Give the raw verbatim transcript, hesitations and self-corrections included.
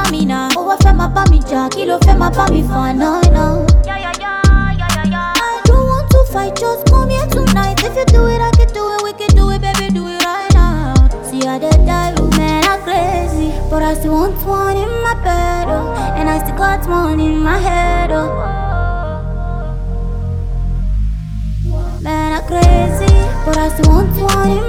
bá mi now. Oh, I fẹ́ máa bá mi jà, kí ló fẹ́ máa bá mi fà náà náà. Yeah, yeah, yeah, yeah, yeah, yeah. I don't want to fight, just come here tonight. If you do it, I can do it, we can do it, baby, do it right now. See how they die, oh, man, I'm crazy, but I still want one in my bed, oh, and I still got one in my head, oh. Man, I'm crazy, but I still want one in